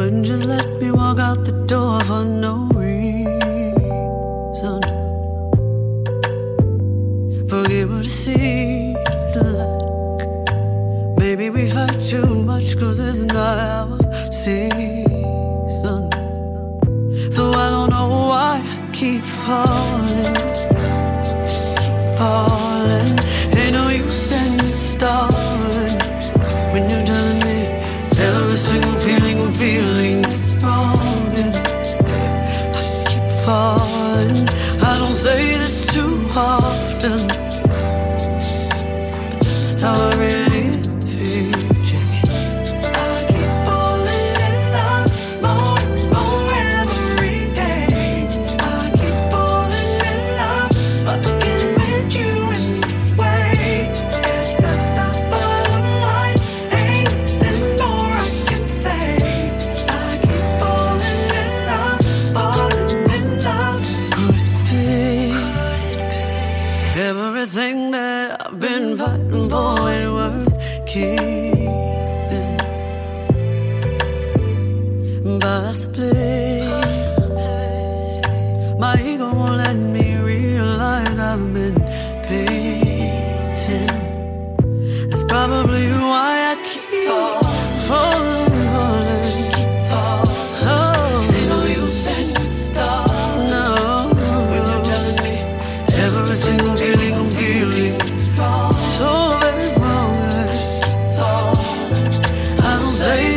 wouldn't just let me walk out the door for no reason. Forget what I see the look. Maybe we fight too much, cause it's not our season. So I don't know why I keep falling, falling. Ain't no use in stalling when you're telling me every single feeling I'm feeling is wrong. And I keep falling. I don't say this too often, but this is how I really feel. I keep falling in love more and more every day. I keep falling in love fucking with you in this way. Guess that's the bottom line. Ain't nothing more I can say. I keep falling in love, falling in love. Could it be everything that I've been fighting for ain't worth keeping? Possibly my ego won't let me realize I've been beaten. That's probably why I keep falling, falling. Oh, ain't no use in start. No, you're telling me every single feeling I'm feeling is wrong. So very wrong. I don't say